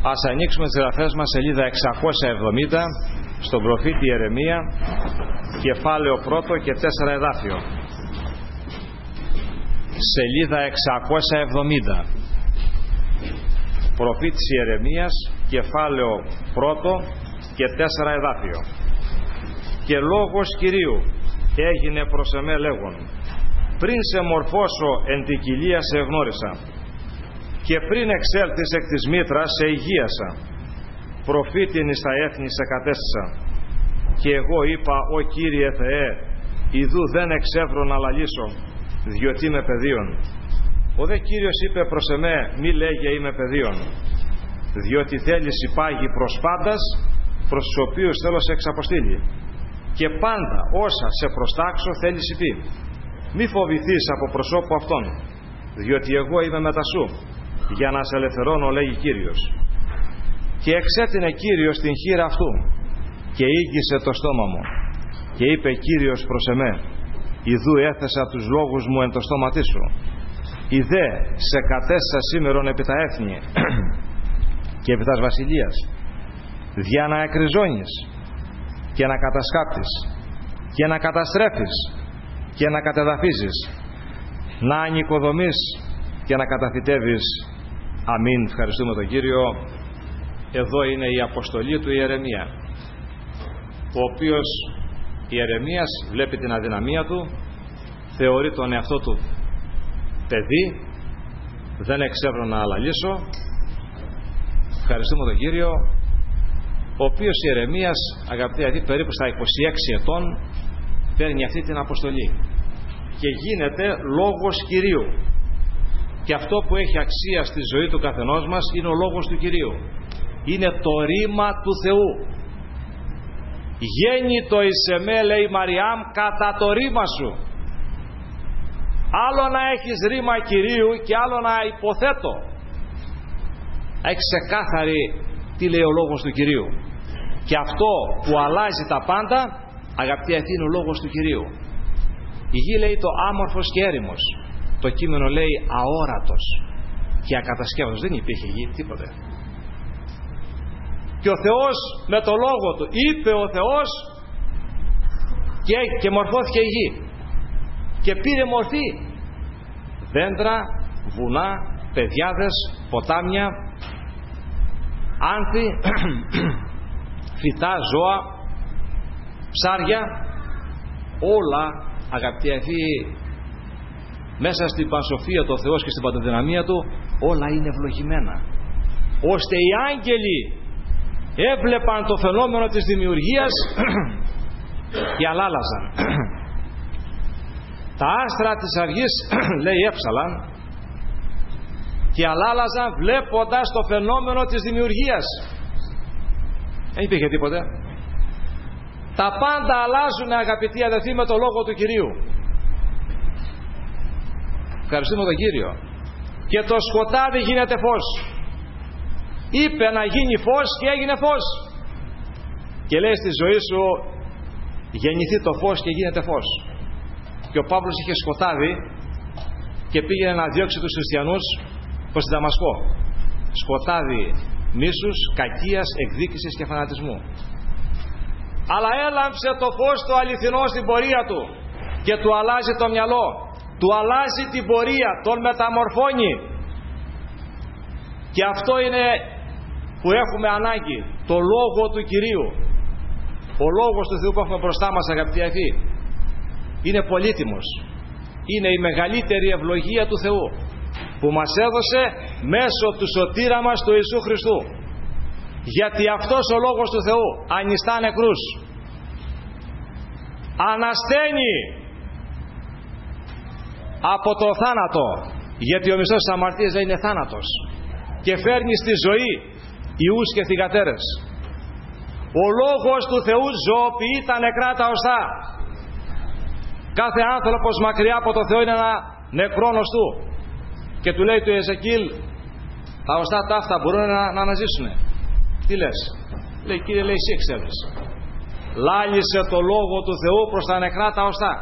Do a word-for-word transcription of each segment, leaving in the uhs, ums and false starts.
Ας ανοίξουμε τις γραφές μας, σελίδα εξακόσια εβδομήντα, στον προφήτη Ιερεμία, κεφάλαιο πρώτο και τέσσερα εδάφιο. Σελίδα εξακόσια εβδομήντα. Προφήτης Ιερεμίας, κεφάλαιο πρώτο και τέσσερα εδάφιο. Και λόγος Κυρίου έγινε προς εμέ λέγον, πριν σε μορφώσω εν την κοιλία σε εγνώρισα, και πριν εξέλθεις εκ της μήτρας σε υγείασα, προφήτην εις τα έθνη σε κατέστησα. Και εγώ είπα, «Ω Κύριε Θεέ, ιδού δεν εξεύρω να λαλήσω, διότι είμαι παιδίον». Ο δε Κύριος είπε προς εμέ, «Μη λέγε είμαι παιδίον, διότι θέλεις υπάγει προς πάντας, προς τους οποίους θέλω σε εξαποστήλει. Και πάντα όσα σε προστάξω θέλεις υπή. Μη φοβηθείς από προσώπου αυτών, διότι εγώ είμαι μετά σου, για να σε ελευθερώνω, λέγει Κύριος». Και εξέτεινε Κύριος την χείρα αυτού και ήγγισε το στόμα μου και είπε Κύριος προς εμέ, «Ιδού έθεσα τους λόγους μου εν το στόματί σου. Ιδέ σε κατέστησα σήμερον επί τα έθνη και επί τας βασιλείας, δια να εκριζώνεις και να κατασκάπτεις και να καταστρέφεις και να κατεδαφίζεις, να ανοικοδομείς και να καταφυτεύεις». Αμήν. Ευχαριστούμε τον Κύριο. Εδώ είναι η αποστολή του Ιερεμία, ο οποίος Ιερεμίας βλέπει την αδυναμία του, θεωρεί τον εαυτό του παιδί, δεν εξεύρω να αλαλήσω. Ευχαριστούμε τον Κύριο, ο οποίος Ιερεμίας, αγαπητοί αδελφοί, περίπου στα είκοσι έξι ετών παίρνει αυτή την αποστολή και γίνεται λόγος Κυρίου. Και αυτό που έχει αξία στη ζωή του καθενός μας είναι ο λόγος του Κυρίου. Είναι το ρήμα του Θεού. «Γέννητο εις εμέ», λέει η Μαριάμ, «κατά το ρήμα σου». Άλλο να έχεις ρήμα Κυρίου και άλλο να υποθέτω. Έχεις ξεκάθαρη τι λέει ο λόγος του Κυρίου. Και αυτό που αλλάζει τα πάντα, αγαπητοί, αυτή είναι ο λόγος του Κυρίου. Η γη, λέει, το άμορφος και έρημος. Το κείμενο λέει αόρατος και ακατασκεύαστος. Δεν υπήρχε γη, τίποτε. Και ο Θεός με το λόγο του είπε ο Θεός και, και μορφώθηκε η γη και πήρε μορφή. Δέντρα, βουνά, πεδιάδες, ποτάμια, άνθη, φυτά, ζώα, ψάρια, όλα, αγαπητοί αδελφοί, μέσα στην πανσοφία του Θεός και στην παντοδυναμία του, όλα είναι ευλογημένα, ώστε οι άγγελοι έβλεπαν το φαινόμενο της δημιουργίας και αλάλαζαν. Τα άστρα της αυγής, λέει, έψαλαν και αλάλαζαν βλέποντας το φαινόμενο της δημιουργίας. Δεν υπήρχε τίποτε. Τα πάντα αλλάζουν, αγαπητοί αδελφοί, με το λόγο του Κυρίου. Ευχαριστούμε τον Κύριο. Και το σκοτάδι γίνεται φως. Είπε να γίνει φως και έγινε φως. Και λέει στη ζωή σου, γεννηθεί το φως και γίνεται φως. Και ο Παύλος είχε σκοτάδι και πήγαινε να διώξει τους χριστιανούς προς τη Δαμασκό. Σκοτάδι μίσους, κακίας, εκδίκησης και φανατισμού. Αλλά έλαμψε το φως το αληθινό στην πορεία του και του αλλάζει το μυαλό, του αλλάζει την πορεία, τον μεταμορφώνει. Και αυτό είναι που έχουμε ανάγκη, το λόγο του Κυρίου. Ο λόγος του Θεού που έχουμε μπροστά μας, αγαπητοί αδελφοί, είναι πολύτιμος. Είναι η μεγαλύτερη ευλογία του Θεού που μας έδωσε μέσω του σωτήρα μας, του Ιησού Χριστού. Γιατί αυτός ο λόγος του Θεού ανιστά νεκρούς, ανασταίνει από το θάνατο, γιατί ο μισθός της αμαρτίας δεν είναι θάνατος, και φέρνει στη ζωή ιούς και θυγατέρες. Ο λόγος του Θεού ζωοποιεί τα νεκρά τα οστά. Κάθε άνθρωπος μακριά από το Θεό είναι ένα νεκρό νοστού. Και του λέει του Εζεκίλ, τα οστά τα αυτά μπορούν να, να αναζήσουν. Τι λες? Λέει, Κύριε, λέει, εσύ ξέρεις. Λάλησε το λόγο του Θεού προς τα νεκρά τα οστά.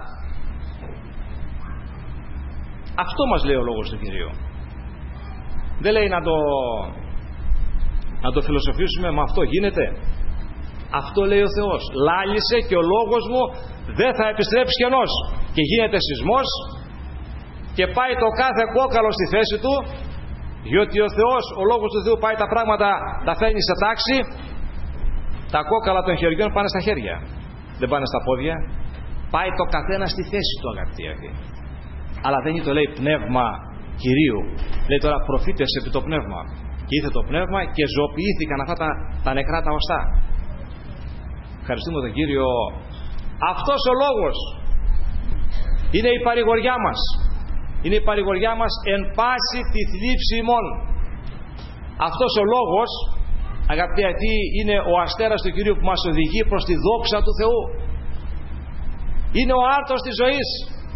Αυτό μας λέει ο λόγος του Κυρίου. Δεν λέει να το Να το φιλοσοφήσουμε, με αυτό γίνεται? Αυτό λέει ο Θεός. Λάλησε και ο λόγος μου δεν θα επιστρέψει κενός. Και γίνεται σεισμός και πάει το κάθε κόκαλο στη θέση του, διότι ο Θεός, ο λόγος του Θεού πάει τα πράγματα, τα φέρνει σε τάξη. Τα κόκαλα των χεριών πάνε στα χέρια, δεν πάνε στα πόδια. Πάει το καθένα στη θέση του, αγαπητοί αυτοί. Αλλά δεν είναι το λέει πνεύμα Κυρίου. Λέει τώρα προφήτες επί το πνεύμα. Και ήρθε το πνεύμα και ζωοποιήθηκαν αυτά τα, τα νεκρά τα οστά. Ευχαριστούμε τον Κύριο. Αυτός ο λόγος είναι η παρηγοριά μας. Είναι η παρηγοριά μας εν πάση τη θλίψη ημών. Αυτός ο λόγος, αγαπητοί αυτοί, είναι ο αστέρας του Κυρίου που μας οδηγεί προς τη δόξα του Θεού. Είναι ο άρτος της ζωής.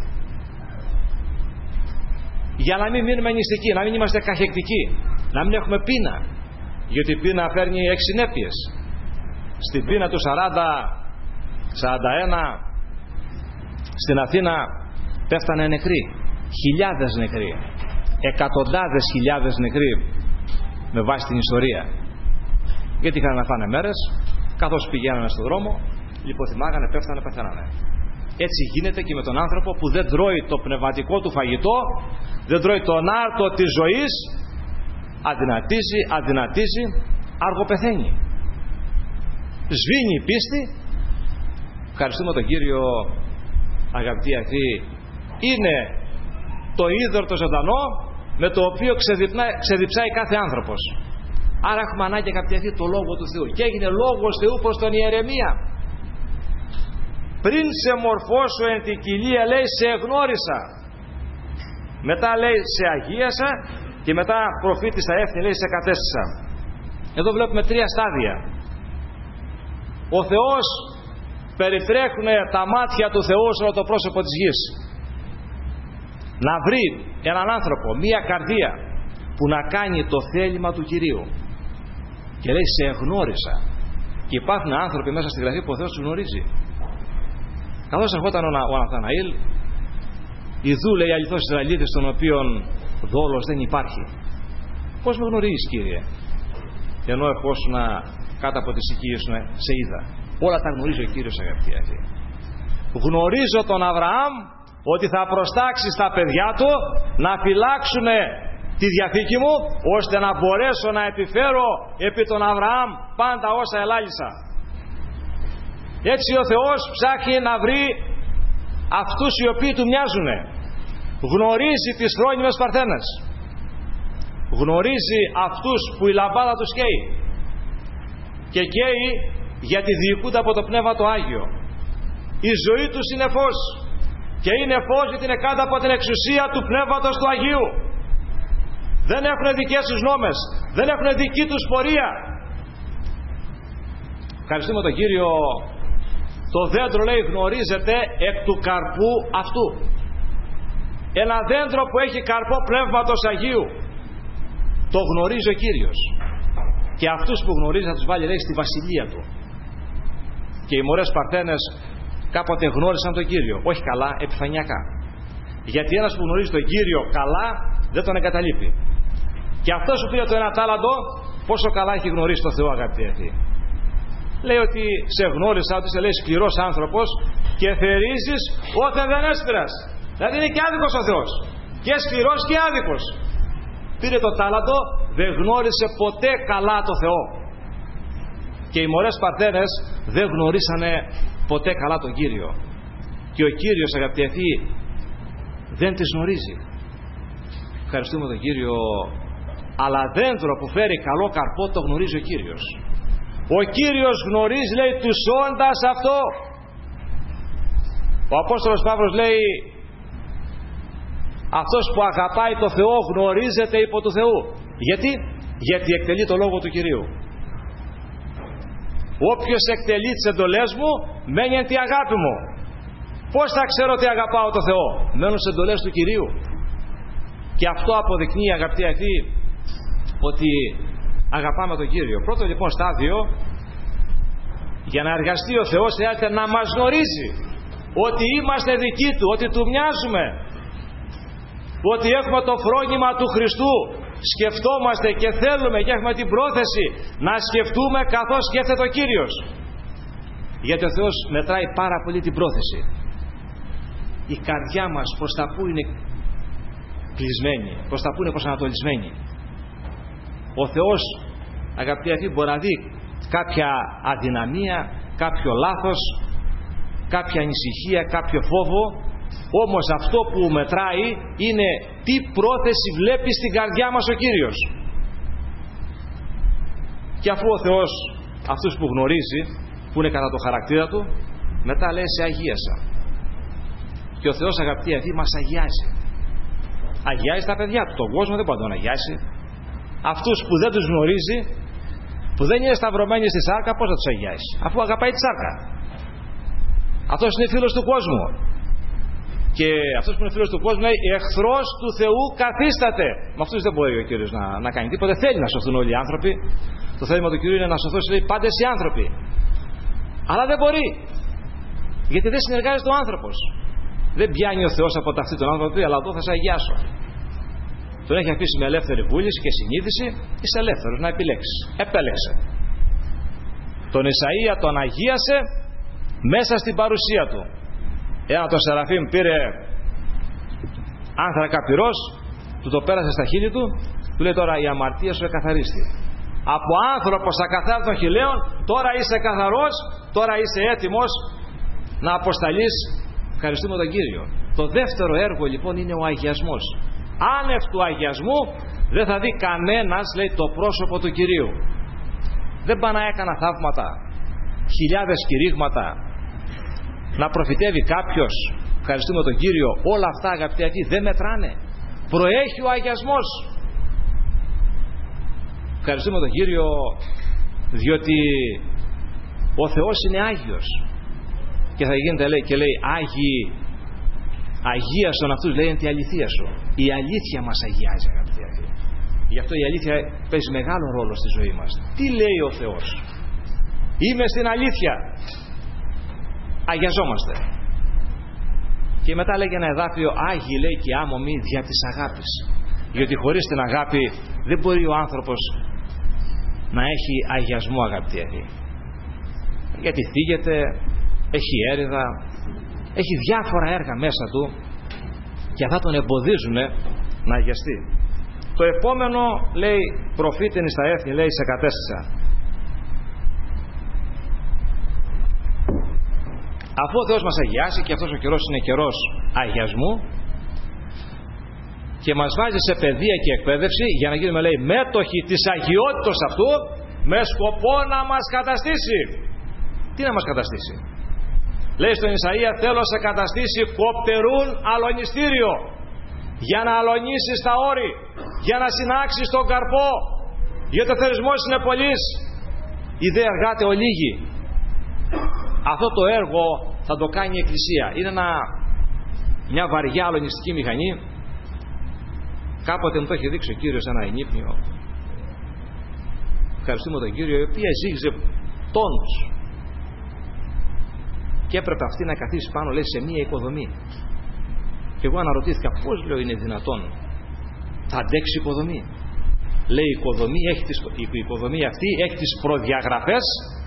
Για να μην μείνουμε νηστικοί, να μην είμαστε καχεκτικοί, να μην έχουμε πείνα. Γιατί η πείνα φέρνει έξι συνέπειες. Στην πείνα του σαράντα σαράντα ένα στην Αθήνα πέφτανε νεκροί. Χιλιάδες νεκροί. Εκατοντάδες χιλιάδες νεκροί με βάση την ιστορία. Γιατί είχαν να φάνε μέρες, καθώς πηγαίνανε στον δρόμο, λιποθυμάγανε, πέφτανε, πεθαίνανε. Έτσι γίνεται και με τον άνθρωπο που δεν τρώει το πνευματικό του φαγητό, δεν τρώει τον άρτο της ζωής, αδυνατίζει, αδυνατίζει, αργοπεθαίνει. Σβήνει η πίστη. Ευχαριστούμε τον Κύριο, αγαπητοί αυτοί. Είναι το είδωρ το ζωντανό με το οποίο ξεδιψάει κάθε άνθρωπος. Άρα έχουμε ανάγκη, αγαπητοί αυτοί, το Λόγο του Θεού. Και έγινε Λόγος Θεού προς τον Ιερεμία. Πριν σε μορφώσω εν την κοιλία, λέει, σε εγνώρισα. Μετά λέει σε αγίασα και μετά προφήτης στα έθνη, λέει, σε κατέστησα. Εδώ βλέπουμε τρία στάδια. Ο Θεός, περιτρέχουν τα μάτια του Θεού σε όλο το πρόσωπο της γης. Να βρει έναν άνθρωπο, μία καρδία που να κάνει το θέλημα του Κυρίου. Και λέει σε εγνώρισα. Και υπάρχουν άνθρωποι μέσα στη Γραφή που ο Θεός τους γνωρίζει. Καθώς ερχόταν ο Ναθαναήλ, ιδού, λέει, αληθώς Ισραηλίτες, των οποίων δόλος δεν υπάρχει. Πώς με γνωρίζεις, Κύριε? Ενώ ερχόσουν κάτω από τις οικίες σου, σε είδα. Όλα τα γνωρίζει ο Κύριος, αγαπητοί αυτοί. Γνωρίζω τον Αβραάμ ότι θα προστάξει στα παιδιά του να φυλάξουν τη Διαθήκη μου, ώστε να μπορέσω να επιφέρω επί τον Αβραάμ πάντα όσα ελάλησα. Έτσι ο Θεός ψάχνει να βρει αυτούς οι οποίοι του μοιάζουν. Γνωρίζει τις φρόνιμες παρθένες. Γνωρίζει αυτούς που η λαμπάδα τους καίει. Και καίει γιατί διοικούνται από το Πνεύμα το Άγιο. Η ζωή τους είναι φως. Και είναι φως γιατί είναι κάτω από την εξουσία του Πνεύματος του Αγίου. Δεν έχουν δικές τους νόμες. Δεν έχουν δική τους πορεία. Ευχαριστούμε τον Κύριο. Το δέντρο, λέει, γνωρίζεται εκ του καρπού αυτού. Ένα δέντρο που έχει καρπό Πνεύματος Αγίου το γνωρίζει ο Κύριος. Και αυτούς που γνωρίζει θα τους βάλει, λέει, στη βασιλεία του. Και οι μωρές παρθένες κάποτε γνώρισαν τον Κύριο. Όχι καλά, επιφανειακά. Γιατί ένας που γνωρίζει τον Κύριο καλά δεν τον εγκαταλείπει. Και αυτός που πήρε το ένα τάλαντο, πόσο καλά έχει γνωρίσει τον Θεό, αγαπητοί αυτοί. Λέει ότι σε γνώρισα, ότι σε λέει σκληρός άνθρωπος και θερίζεις όταν δεν έσπηρας. Δηλαδή είναι και άδικος ο Θεός. Και σκληρός και άδικος. Πήρε το τάλαντο, δεν γνώρισε ποτέ καλά το Θεό. Και οι μωρές παρθένες δεν γνωρίσανε ποτέ καλά τον Κύριο. Και ο Κύριος, αγαπητοί αυτοί, δεν τις γνωρίζει. Ευχαριστούμε τον Κύριο. Αλλά δέντρο που φέρει καλό καρπό το γνωρίζει ο Κύριος. Ο Κύριος γνωρίζει, λέει, τους όντας αυτό. Ο Απόστολος Παύλος λέει, αυτός που αγαπάει το Θεό γνωρίζεται υπό του Θεού. Γιατί? Γιατί εκτελεί το λόγο του Κυρίου. Όποιος εκτελεί τις εντολές μου μένει εν τη αγάπη μου. Πώς θα ξέρω ότι αγαπάω το Θεό? Μένω στις εντολές του Κυρίου. Και αυτό αποδεικνύει, αγαπητοί αυτοί, ότι αγαπάμε τον Κύριο. Πρώτο λοιπόν στάδιο, για να εργαστεί ο Θεός χρειάζεται να μας γνωρίζει ότι είμαστε δικοί Του, ότι Του μοιάζουμε. ότι έχουμε το φρόνημα του Χριστού, σκεφτόμαστε και θέλουμε και έχουμε την πρόθεση να σκεφτούμε καθώς σκέφτεται ο Κύριος. Γιατί ο Θεός μετράει πάρα πολύ την πρόθεση. Η καρδιά μας προς τα που είναι κλεισμένη, προς τα που είναι προσανατολισμένη. Ο Θεός, αγαπητοί αυτοί, μπορεί να δει κάποια αδυναμία, κάποιο λάθος, κάποια ανησυχία, κάποιο φόβο, όμως αυτό που μετράει είναι τι πρόθεση βλέπει στην καρδιά μας ο Κύριος. Και αφού ο Θεός αυτούς που γνωρίζει, που είναι κατά το χαρακτήρα του, μετά λέει σε αγίασα. Και ο Θεός, αγαπητοί αυτοί, μας αγιάζει. Αγιάζει τα παιδιά του. Τον κόσμο δεν μπορεί να τον αγιάσει. Αυτούς που δεν τους γνωρίζει, που δεν είναι σταυρωμένοι στη σάρκα, πώς θα τους αγιάσει, αφού αγαπάει τη σάρκα. Αυτός είναι φίλος του κόσμου. Και αυτός που είναι φίλος του κόσμου λέει εχθρός του Θεού καθίσταται. Με αυτούς δεν μπορεί ο Κύριος να, να κάνει τίποτα. Θέλει να σωθούν όλοι οι άνθρωποι. Το θέλημα του Κυρίου είναι να σωθούν, λέει, πάντες οι άνθρωποι. Αλλά δεν μπορεί. Γιατί δεν συνεργάζεται ο άνθρωπος. Δεν πιάνει ο Θεός από ταυτή τον άνθρωπο, αλλά εδώ θα σε αγιάσω. Τον έχει αφήσει με ελεύθερη βούληση και συνείδηση, είσαι ελεύθερος να επιλέξεις. Επέλεξε. Τον Ισαΐα τον αγίασε μέσα στην παρουσία του. Ένα το Σεραφείμ πήρε άνθρακα πυρός, του το πέρασε στα χείλη του, του λέει τώρα η αμαρτία σου εκαθαρίστη. Από άνθρωπος ακαθάριστον των χιλέων, τώρα είσαι καθαρός, τώρα είσαι έτοιμος να αποσταλείς. Ευχαριστούμε τον Κύριο. Το δεύτερο έργο λοιπόν είναι ο αγιασμός. Άνευ του αγιασμού δεν θα δει κανένας, λέει, το πρόσωπο του Κυρίου. Δεν πάει να έκανα θαύματα, χιλιάδες κηρύγματα, να προφητεύει κάποιος, ευχαριστούμε τον Κύριο, όλα αυτά, αγαπητοί αυτοί, δεν μετράνε. Προέχει ο αγιασμός. Ευχαριστούμε τον Κύριο, διότι ο Θεός είναι Άγιος. Και θα γίνεται, λέει, και λέει Άγιοι, αγίασον αυτούς, λέει, είναι τη αληθεία σου. Η αλήθεια μας αγιάζει, αγαπητοί αυτοί. Γι' αυτό η αλήθεια παίζει μεγάλο ρόλο στη ζωή μας. Τι λέει ο Θεός? Είμαι στην αλήθεια. Αγιαζόμαστε. Και μετά λέγει ένα εδάφιο, Άγιοι, λέει, και άμωμοι δια της αγάπης. Γιατί χωρίς την αγάπη δεν μπορεί ο άνθρωπος να έχει αγιασμό, αγαπητοί αυτοί. Γιατί θίγεται, έχει έρηδα, έχει διάφορα έργα μέσα του και αυτά τον εμποδίζουν να αγιαστεί. Το επόμενο, λέει, προφήτην στα έθνη, λέει, σε κατέστησα. Αφού ο Θεός μας αγιάσει και αυτός ο καιρός είναι καιρός αγιασμού και μας βάζει σε παιδεία και εκπαίδευση για να γίνουμε, λέει, μέτοχοι της αγιότητος αυτού με σκοπό να μας καταστήσει. Τι να μας καταστήσει? Λέει στον Ισαΐα, θέλω σε καταστήσει κοπτερούν αλωνιστήριο, για να αλωνίσεις τα όρη, για να συνάξεις τον καρπό, γιατί ο θερισμός είναι πολύς, οι δε εργάτε ολίγοι. Αυτό το έργο θα το κάνει η Εκκλησία. Είναι ένα, μια βαριά αλωνιστική μηχανή. Κάποτε μου το έχει δείξει ο Κύριος ένα ενύπνιο. Ευχαριστούμε τον Κύριο, η οποία ζύγιζε τόνους. Και έπρεπε αυτή να καθίσει πάνω, λέει, σε μία οικοδομή. Και εγώ αναρωτήθηκα πώς, λέω, είναι δυνατόν, θα αντέξει η οικοδομή? Λέει η οικοδομή, έχει τις, η οικοδομή αυτή έχει τις προδιαγραφές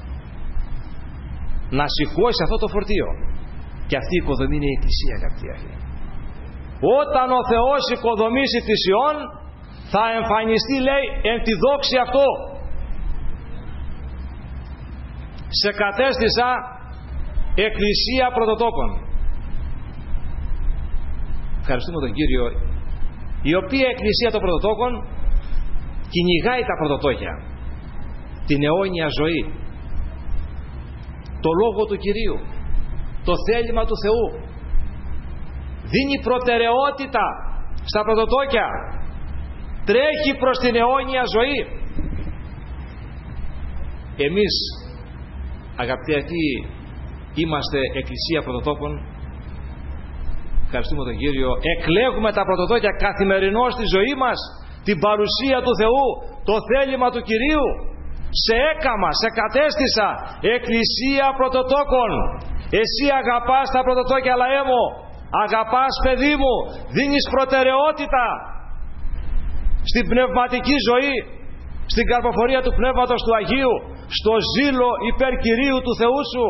να σηκώσει αυτό το φορτίο. Και αυτή η οικοδομή είναι η Εκκλησία, αγαπητοί αυτοί. Όταν ο Θεός οικοδομήσει τη Σιών, θα εμφανιστεί, λέει, εν τη δόξη αυτό. Σε κατέστησα Εκκλησία πρωτοτόκων. Ευχαριστούμε τον Κύριο, η οποία Εκκλησία των πρωτοτόκων κυνηγάει τα πρωτοτόκια, την αιώνια ζωή, το Λόγο του Κυρίου, το θέλημα του Θεού. Δίνει προτεραιότητα στα πρωτοτόκια, τρέχει προς την αιώνια ζωή. Εμείς, αγαπητοί αυτοί, είμαστε Εκκλησία πρωτοτόκων. Ευχαριστούμε τον Κύριο. Εκλέγουμε τα πρωτοτόκια καθημερινώς στη ζωή μας, την παρουσία του Θεού, το θέλημα του Κυρίου. Σε έκαμα, σε κατέστησα Εκκλησία πρωτοτόκων. Εσύ αγαπάς τα πρωτοτόκια, λαέ μου. Αγαπάς, παιδί μου, δίνεις προτεραιότητα στην πνευματική ζωή, στην καρποφορία του Πνεύματος του Αγίου, στο ζήλο υπέρ Κυρίου του Θεού σου.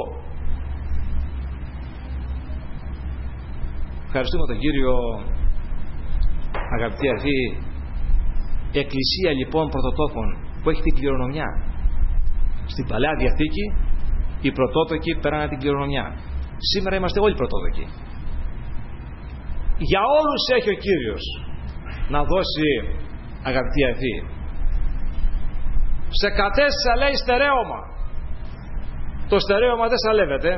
Ευχαριστούμε τον Κύριο. Αγαπητοί αδελφοί, εκκλησία λοιπόν πρωτοτόκων που έχει την κληρονομιά. Στην Παλαιά Διαθήκη οι πρωτότοκοι πέρανε την κληρονομιά. Σήμερα είμαστε όλοι πρωτότοκοι. Για όλους έχει ο Κύριος να δώσει, αγαπητοί αδελφοί. Σε κατέστησα, λέει, στερέωμα. Το στερέωμα δεν σαλεύεται.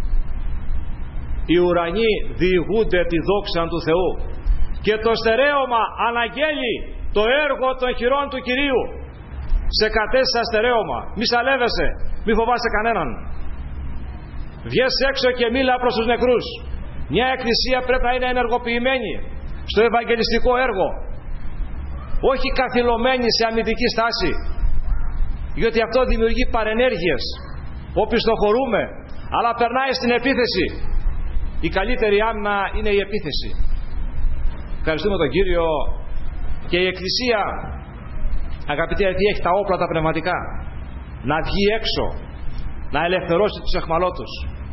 Οι ουρανοί διηγούνται τη δόξα του Θεού και το στερέωμα αναγγέλει το έργο των χειρών του Κυρίου. Σε κατέστησα στερέωμα. Μη σαλεύεσαι, μη φοβάσαι κανέναν. Βγες έξω και μίλα προς τους νεκρούς. Μια εκκλησία πρέπει να είναι ενεργοποιημένη στο ευαγγελιστικό έργο, όχι καθυλωμένη σε αμυντική στάση, γιατί αυτό δημιουργεί παρενέργειες. Οπισθοχωρούμε, αλλά περνάει στην επίθεση. Η καλύτερη άμυνα είναι η επίθεση. Ευχαριστούμε τον Κύριο. Και η εκκλησία, αγαπητοί αδελφοί, έχει τα όπλα τα πνευματικά να βγει έξω, να ελευθερώσει τους αιχμαλώτους,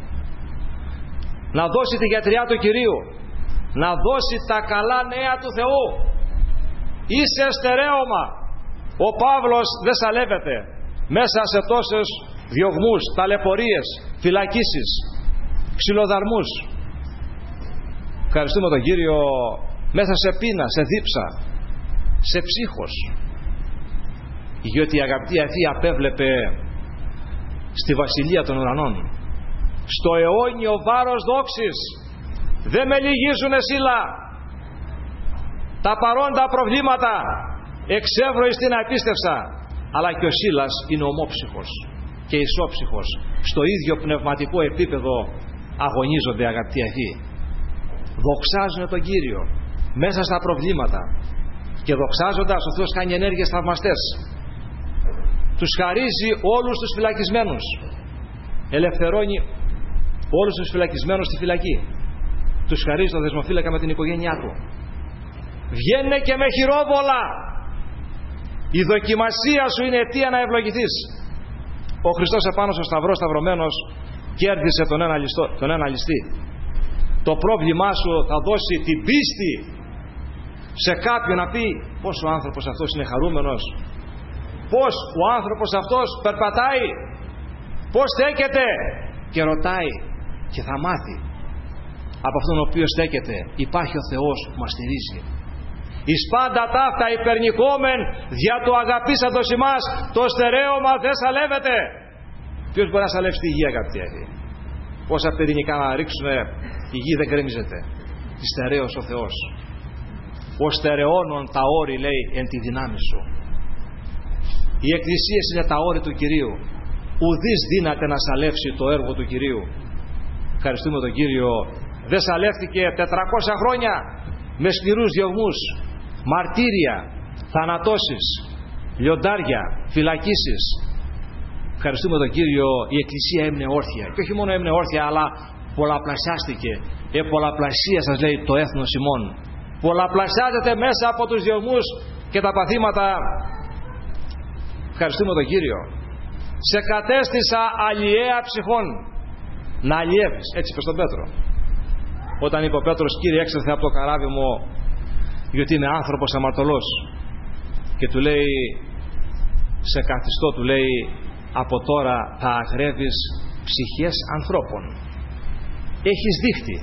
να δώσει τη γιατριά του Κυρίου, να δώσει τα καλά νέα του Θεού. Είσαι στερέωμα. Ο Παύλος δεν σαλεύεται μέσα σε τόσες διωγμούς, ταλαιπωρίες, φυλακίσεις, ξυλοδαρμούς. Ευχαριστούμε τον Κύριο. Μέσα σε πείνα, σε δίψα, σε ψύχος, γιατί η αγαπητή αυτή απέβλεπε στη βασιλεία των ουρανών, στο αιώνιο βάρος δόξης. Δεν με λυγίζουνε σύλλα τα παρόντα προβλήματα, εξεύρωης την απίστευσα, αλλά και ο Σύλλας είναι ομόψυχος και ισόψυχος, στο ίδιο πνευματικό επίπεδο αγωνίζονται, αγαπητοί αυτοί. Δοξάζουν τον Κύριο μέσα στα προβλήματα, και δοξάζοντας ο Θεός κάνει ενέργειες θαυμαστές. Τους χαρίζει όλους τους φυλακισμένους, ελευθερώνει όλους τους φυλακισμένους στη φυλακή, τους χαρίζει το δεσμοφύλακα με την οικογένειά του. Βγαίνε και με χειρόβολα. Η δοκιμασία σου είναι αιτία να ευλογηθείς. Ο Χριστός επάνω στο σταυρό σταυρωμένος κέρδισε τον ένα, ληστό, τον ένα ληστή. Το πρόβλημά σου θα δώσει την πίστη σε κάποιον να πει πως ο άνθρωπος αυτός είναι χαρούμενος, πως ο άνθρωπος αυτός περπατάει, πως στέκεται, και ρωτάει και θα μάθει από αυτόν ο οποίος στέκεται. Υπάρχει ο Θεός που μας στηρίζει. Εις πάντα ταύτα υπερνικόμεν δια του αγαπήσαντος ημάς, το στερέωμα δεν σαλεύεται. Ποιος μπορεί να σαλεύσει τη γη, αγαπητοί αδελφοί? Όσα πυρηνικά να ρίξουν, η γη δεν γκρεμίζεται. Τη στερέως ο Θεός. Ο στερεώνων τα όρη, λέει, εν τη δυνάμει σου. Οι εκκλησίες είναι τα όρη του Κυρίου. Ουδής δύναται να σαλεύσει το έργο του Κυρίου. Ευχαριστούμε τον Κύριο. Δεν σαλεύτηκε τετρακόσια χρόνια με σκληρούς διωγμούς, μαρτύρια, θανατώσεις, λιοντάρια, φυλακίσεις. Ευχαριστούμε τον Κύριο. Η εκκλησία έμεινε όρθια, και όχι μόνο έμεινε όρθια, αλλά πολλαπλασιάστηκε. Επολαπλασία, σας λέει, το έθνος ημών. Πολλαπλασιάζεται μέσα από τους διωγμούς και τα παθήματα. Ευχαριστούμε τον Κύριο. Σε κατέστησα αλλιέα ψυχών, να αλλιεύεις. Έτσι είπε στον Πέτρο. Όταν είπε ο Πέτρος, Κύριε, έξελθε από το καράβι μου, γιατί είμαι άνθρωπος αμαρτωλός. Και του λέει, σε καθιστώ, του λέει, από τώρα θα αγρεύεις ψυχές ανθρώπων. Έχεις δίχτυ.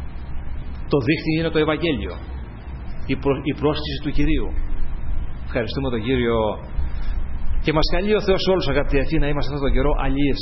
Το δίχτυ είναι το Ευαγγέλιο, η, προ, η πρόσκληση του Κυρίου. Ευχαριστούμε τον Κύριο. Και μας καλεί ο Θεός όλους, αγαπητοί αυτοί, να είμαστε αυτόν τον καιρό αλλιείς.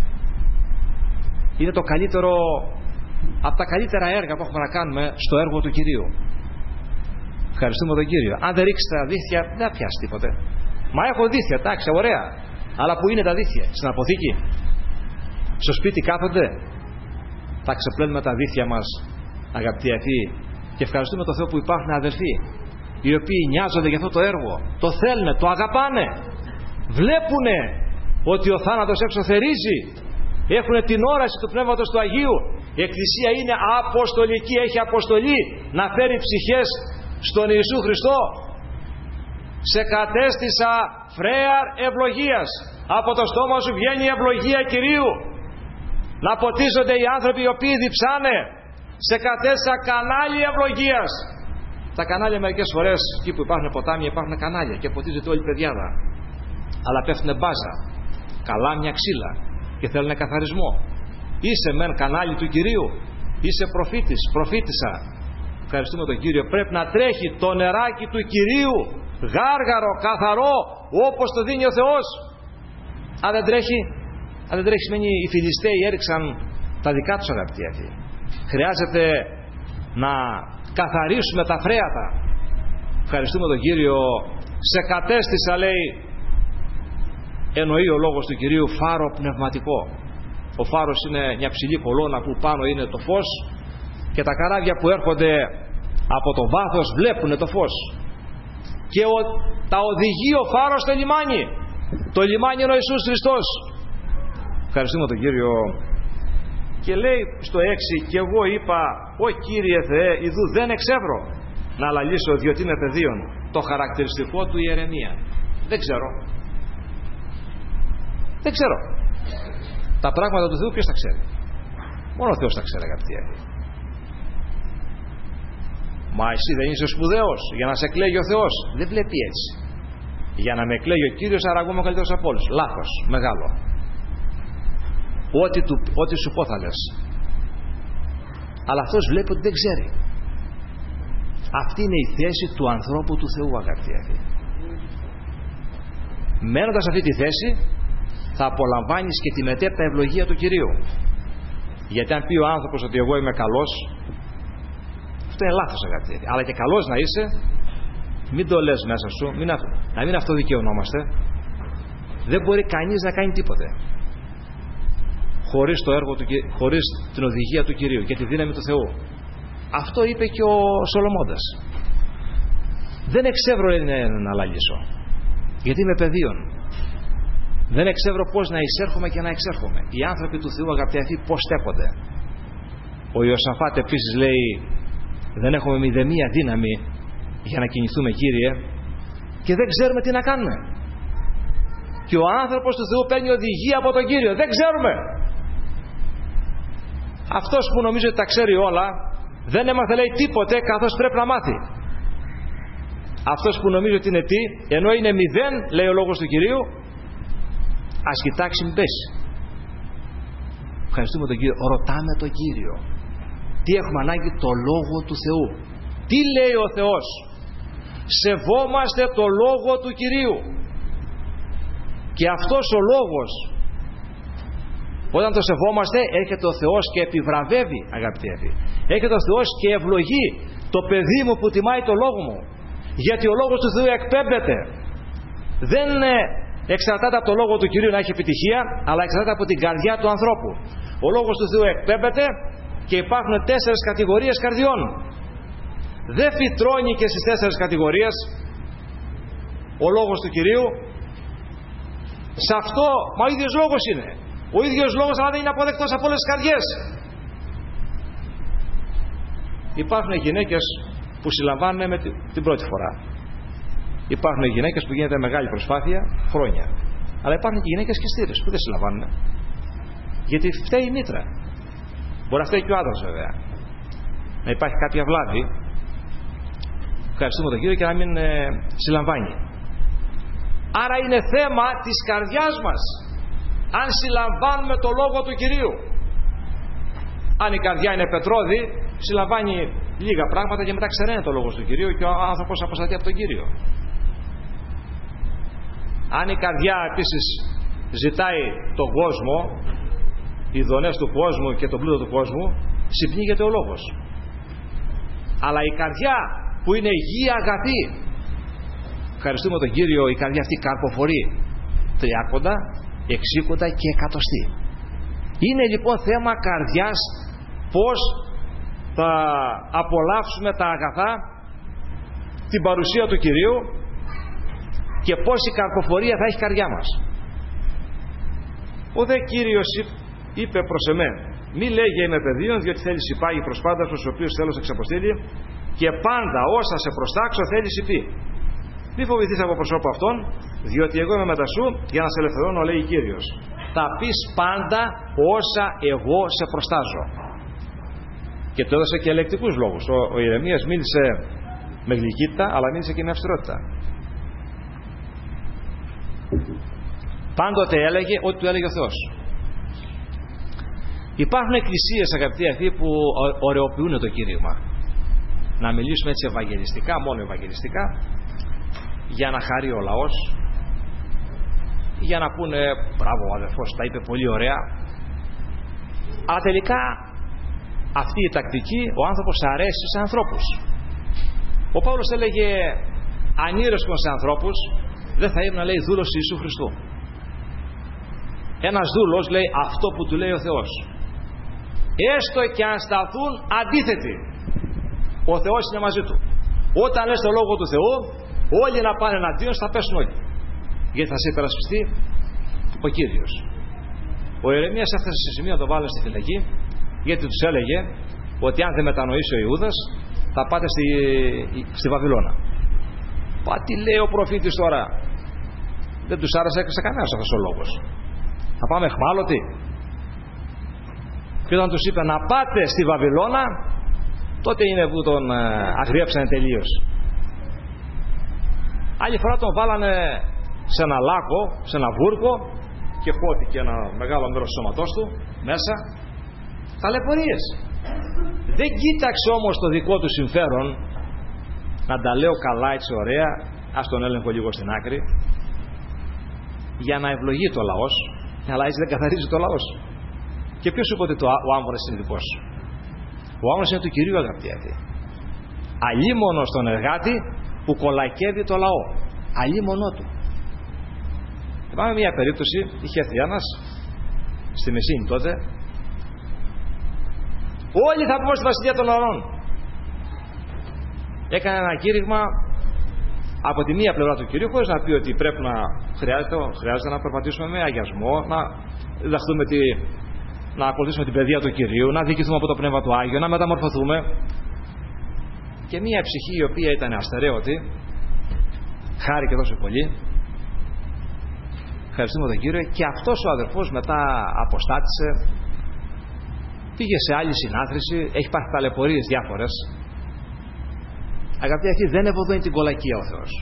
Είναι το καλύτερο, από τα καλύτερα έργα που έχουμε να κάνουμε στο έργο του Κυρίου. Ευχαριστούμε τον Κύριο. Αν δεν ρίξετε τα δίχτυα, δεν θα πιάσει τίποτε. Μα έχω δίχτυα, εντάξει, ωραία. Αλλά πού είναι τα δίχτυα? Στην αποθήκη? Στο σπίτι κάθονται? Θα ξεπλένουμε τα δίχτυα μας, αγαπητοί αυτοί. Και ευχαριστούμε τον Θεό που υπάρχουν αδελφοί, οι οποίοι νοιάζονται για αυτό το έργο. Το θέλουν, το αγαπάνε. Βλέπουνε ότι ο θάνατος έξω θερίζει. Έχουν την όραση του Πνεύματος του Αγίου Η Εκκλησία είναι αποστολική, έχει αποστολή να φέρει ψυχές στον Ιησού Χριστό. Σε κατέστησα φρέαρ ευλογίας. Από το στόμα σου βγαίνει η ευλογία Κυρίου. Να ποτίζονται οι άνθρωποι οι οποίοι διψάνε. Σε κατέστησα κανάλι ευλογίας. Τα κανάλια μερικές φορές, εκεί που υπάρχουν ποτάμια, υπάρχουν κανάλια και ποτίζεται όλη η πεδιάδα. Αλλά πέφτουνε μπάζα, καλάμια, ξύλα και θέλουν καθαρισμό. Είσαι μεν κανάλι του Κυρίου, είσαι προφήτης, προφήτησα. Ευχαριστούμε τον Κύριο. Πρέπει να τρέχει το νεράκι του Κυρίου, γάργαρο, καθαρό, όπως το δίνει ο Θεός. Αν δεν τρέχει, αν δεν τρέχει σημαίνει οι Φιλιστέοι έριξαν τα δικά τους, αγαπητοί αυτοί. Χρειάζεται να καθαρίσουμε τα φρέατα. Ευχαριστούμε τον Κύριο. Σε κατέστησα, λέει, εννοεί ο λόγος του Κυρίου, φάρο πνευματικό. Ο φάρος είναι μια ψηλή κολόνα που πάνω είναι το φως και τα καράβια που έρχονται από το βάθος βλέπουν το φως και ο, τα οδηγεί ο φάρος στο λιμάνι. Το λιμάνι είναι ο Ιησούς Χριστός. Ευχαριστούμε τον Κύριο. Και λέει στο έξι, και εγώ είπα, «Ω Κύριε Θεέ, ιδού δεν εξεύρω να λαλήσω, διότι είναι παιδίον». Το χαρακτηριστικό του Ιερεμία. Δεν ξέρω. Δεν ξέρω. Τα πράγματα του Θεού ποιος τα ξέρει? Μόνο ο Θεός τα ξέρει, αγαπητοί. Μα εσύ δεν είσαι σπουδαίος για να σε κλαίγει ο Θεός? Δεν βλέπει έτσι. Για να με κλαίγει ο Κύριος, άρα εγώ είμαι ο καλύτερος από όλους. Λάθος, μεγάλο. Ό,τι, του, ό,τι σου πω θα λες. Αλλά αυτός βλέπει ότι δεν ξέρει. Αυτή είναι η θέση του ανθρώπου του Θεού, αγαπητοί. Μένοντας σε αυτή τη θέση, θα απολαμβάνεις και τη μετέπειτα ευλογία του Κυρίου. Γιατί αν πει ο άνθρωπος ότι εγώ είμαι καλός, αυτό είναι λάθος, αγαπητοί. Αλλά και καλός να είσαι, μην το λες μέσα σου, μην, να μην αυτοδικαιωνόμαστε. Δεν μπορεί κανείς να κάνει τίποτε χωρίς το έργο του, χωρίς την οδηγία του Κυρίου και τη δύναμη του Θεού. Αυτό είπε και ο Σολομώντας. Δεν εξεύρω, είναι να λαλήσω, γιατί είμαι παιδίον. Δεν εξεύρω πώς να εισέρχομαι και να εξέρχομαι. Οι άνθρωποι του Θεού, αγαπητοί, πώς στέκονται. Ο Ιωσαφάτ επίσης λέει, δεν έχουμε μηδεμία δύναμη για να κινηθούμε, Κύριε, και δεν ξέρουμε τι να κάνουμε. Και ο άνθρωπος του Θεού παίρνει οδηγία από τον Κύριο. Δεν ξέρουμε. Αυτός που νομίζει ότι τα ξέρει όλα, δεν έμαθε, λέει, τίποτε, καθώς πρέπει να μάθει. Αυτός που νομίζει ότι είναι τι, ενώ είναι μηδέν, λέει ο λόγος του Κυρίου, ας κοιτάξει, μην πέσει. Ευχαριστούμε τον Κύριο. Ρωτάμε τον Κύριο. Τι έχουμε ανάγκη? Το Λόγο του Θεού. Τι λέει ο Θεός? Σεβόμαστε το Λόγο του Κυρίου. Και αυτός ο Λόγος, όταν το σεβόμαστε, έρχεται ο Θεός και επιβραβεύει, αγαπητοί. Έρχεται ο Θεός και ευλογεί το παιδί μου που τιμάει το Λόγο μου. Γιατί ο Λόγος του Θεού εκπέμπεται. Δεν εξαρτάται από το Λόγο του Κυρίου να έχει επιτυχία, αλλά εξαρτάται από την καρδιά του ανθρώπου. Ο Λόγος του Θεού εκπέμπεται και υπάρχουν τέσσερις κατηγορίες καρδιών. Δεν φυτρώνει και στις τέσσερις κατηγορίες ο Λόγος του Κυρίου. Σε αυτό, μα ο ίδιος Λόγος είναι. Ο ίδιος Λόγος, αλλά δεν είναι αποδεκτός από όλες τις καρδιές. Υπάρχουν γυναίκες που συλλαμβάνουν με την πρώτη φορά. Υπάρχουν γυναίκες που γίνεται μεγάλη προσπάθεια χρόνια. Αλλά υπάρχουν και γυναίκες κιστήρες που δεν συλλαμβάνουν. Γιατί φταίει η μήτρα. Μπορεί να φταίει και ο άντρας, βέβαια. Να υπάρχει κάποια βλάβη. Ευχαριστούμε τον Κύριο και να μην ε, συλλαμβάνει. Άρα είναι θέμα της καρδιάς μας. Αν συλλαμβάνουμε το Λόγο του Κυρίου. Αν η καρδιά είναι πετρώδη, συλλαμβάνει λίγα πράγματα και μετά ξεραίνεται το Λόγος του Κυρίου και ο άνθρωπος αποστατεί από τον Κύριο. Αν η καρδιά επίσης ζητάει τον κόσμο, οι δονές του κόσμου και τον πλούτο του κόσμου, συμπνίγεται ο Λόγος. Αλλά η καρδιά που είναι υγεία αγαθή, ευχαριστούμε τον Κύριο, η καρδιά αυτή καρποφορεί τριάκοντα, εξήκοντα και εκατοστή. Είναι λοιπόν θέμα καρδιάς πώς θα απολαύσουμε τα αγαθά, την παρουσία του Κυρίου και πόση καρποφορία θα έχει η καρδιά μας. Ο δε Κύριος είπε προς εμέ, Μη λέγε είμαι παιδίον, διότι θέλεις υπάγει προς πάντα στους οποίους θέλω σε εξαποστείλει, και πάντα όσα σε προστάξω θέλεις υπή. Μη φοβηθείς από προσώπου αυτόν, διότι εγώ είμαι μετά σου για να σε ελευθερώνω, λέει Κύριος. Θα πεις πάντα όσα εγώ σε προστάζω. Και το έδωσε και ελεκτικούς λόγους. Ο, ο Ιερεμίας μίλησε με γλυκύτητα, αλλά μίλησε και με αυστηρότητα. Πάντοτε έλεγε ό,τι του έλεγε ο Θεός. Υπάρχουν εκκλησίες, αγαπητοί αυτοί, που ωρεοποιούν το κήρυγμα. Να μιλήσουμε έτσι ευαγγελιστικά, μόνο ευαγγελιστικά, για να χαρεί ο λαός, για να πούνε μπράβο ο αδερφός, τα είπε πολύ ωραία. Αλλά τελικά αυτή η τακτική ο άνθρωπος αρέσει στους ανθρώπους. Ο Παύλος έλεγε ανήρεσκον σε ανθρώπους δεν θα ήμουν, λέει, δούλος του Ιησού Χριστού. Ένας δούλος λέει αυτό που του λέει ο Θεός, έστω και αν σταθούν αντίθετοι, ο Θεός είναι μαζί του. Όταν λες το λόγο του Θεού, όλοι να πάνε εναντίον, θα πέσουν όλοι, γιατί θα σε υπερασπιστεί ο Κύριος. Ο Ιερεμίας έφτασε σε σημείο να το βάλουν στη φυλακή, γιατί τους έλεγε ότι αν δεν μετανοήσει ο Ιούδας θα πάτε στη, στη Βαβυλώνα. Πα τι λέει ο προφήτης τώρα, δεν τους άρεσε σε κανένας αυτός ο λόγος. Θα πάμε εχμάλωτοι. Και όταν τους είπε να πάτε στη Βαβυλώνα, τότε είναι που τον ε, αγριέψανε τελείως. Άλλη φορά τον βάλανε σε ένα λάκκο, σε ένα βούρκο, και χώθηκε ένα μεγάλο μέρος του σώματός του μέσα. Ταλαιπωρίες. Δεν κοίταξε όμως το δικό του συμφέρον, να τα λέω καλά έτσι ωραία, ας τον έλεγχο λίγο στην άκρη, για να ευλογεί το λαός, αλλά έτσι δεν καθαρίζει το λαός. Και ποιος είπε ότι το, ο άμβορας είναι δικός σου? Ο άμβορας είναι του Κυρίου, αγαπητοί. Αλίμονο στον εργάτη που κολακεύει το λαό. Αλίμονο του. Πάμε μια περίπτωση, είχε έρθει ένας στη Μεσίνη τότε. Όλοι θα πούμε στη Βασιλεία των Ορών. Έκανε ένα κήρυγμα από τη μία πλευρά του Κυρίου, χωρίς να πει ότι πρέπει να χρειάζεται, χρειάζεται να περπατήσουμε με αγιασμό, να διδαχθούμε τη, να ακολουθήσουμε την παιδεία του Κυρίου, να διοικηθούμε από το Πνεύμα του Άγιο, να μεταμορφωθούμε. Και μία ψυχή η οποία ήταν αστερέωτη, χάρηκε τόσο πολύ, ευχαριστούμε τον Κύριο, και αυτός ο αδερφός μετά αποστάτησε, πήγε σε άλλη συνάθρηση, έχει πάρει ταλαιπωρίες διάφορες. Αγαπητοί αυτοί, δεν ευωδώνει την κολακία ο Θεός.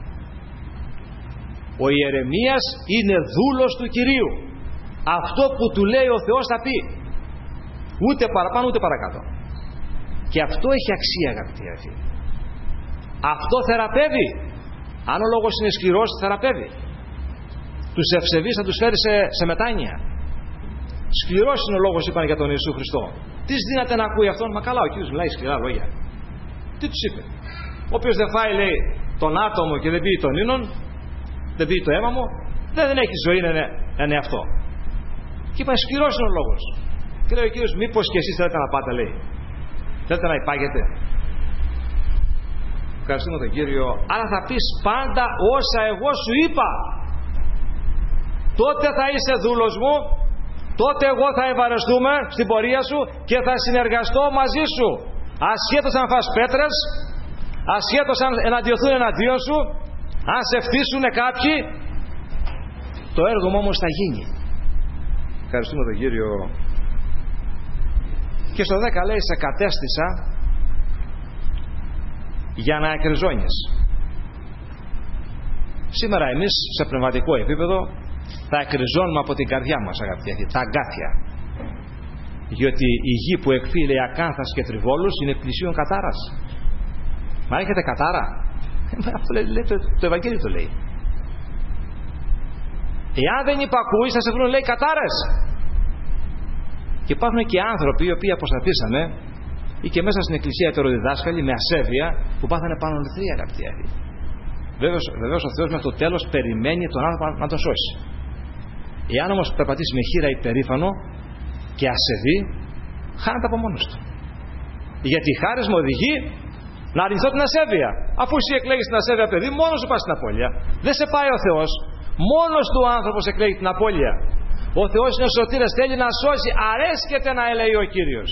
Ο Ιερεμίας είναι δούλος του Κυρίου. Αυτό που του λέει ο Θεός θα πει. Ούτε παραπάνω ούτε παρακάτω. Και αυτό έχει αξία, αγαπητοί αυτοί. Αυτό θεραπεύει. Αν ο λόγος είναι σκληρός, θεραπεύει. Τους ευσεβείς θα τους φέρει σε, σε μετάνοια. Σκληρός είναι ο λόγος, είπαν για τον Ιησού Χριστό. Τι δύναται να ακούει αυτόν? Μα καλά, ο Κύριος μιλάει σκληρά λόγια. Τι τους είπε? Όποιος δεν φάει, λέει, τον άτομο και δεν πίνει τον ίνον, δεν πίνει το αίμα μου, δεν, δεν έχει ζωή, είναι, είναι αυτό. Και είπαν σκληρός είναι ο λόγος. Και λέει ο Κύριος, μήπως και εσείς θέλετε να πάτε, λέει? Θέλετε να υπάγετε? Ευχαριστούμε τον Κύριο. Άρα θα πεις πάντα όσα εγώ σου είπα. Τότε θα είσαι δούλος μου, τότε εγώ θα ευαρεστούμε στην πορεία σου και θα συνεργαστώ μαζί σου. Ασχέτως αν φας πέτρες, ασχέτως αν εναντιωθούν εναντίον σου, αν σε φτύσουνε κάποιοι, το έργο μου όμως θα γίνει. Ευχαριστούμε τον Κύριο. Και στο δέκα λέει, σε κατέστησα για να εκριζώνεις. Σήμερα εμείς σε πνευματικό επίπεδο θα εκριζώνουμε από την καρδιά μας, αγαπητοί, τα αγκάθια. Διότι η γη που εκφύλει ακάνθας και τριβόλους είναι πλησίον κατάρας. Μα έχετε κατάρα? Αυτό λέει, λέει, το, το Ευαγγέλιο το λέει. Εάν δεν υπακούεις θα σε βρουν, λέει, κατάρες. Και υπάρχουν και άνθρωποι οι οποίοι αποστατήσανε ή και μέσα στην εκκλησία ετεροδιδάσκαλοι με ασέβεια που πάθανε πάνω λιθρία, αγαπητοί. Βέβαιως, βεβαίως ο Θεός μέχρι το τέλος περιμένει τον άνθρωπο να τον σώσει. Εάν όμως περπατήσει με χείρα υπερήφανο και ασεβή, χάνεται από μόνος του. Γιατί η χάρις μου οδηγεί να αρνηθώ την ασέβεια. Αφού εσύ εκλέγεις την ασέβεια, παιδί, μόνος σου πας στην απώλεια. Δεν σε πάει ο Θεός. Μόνος του ο άνθρωπος εκλέγει την απώλεια. Ο Θεός είναι σωτήρας, θέλει να σώσει, αρέσκεται να ελέει ο Κύριος.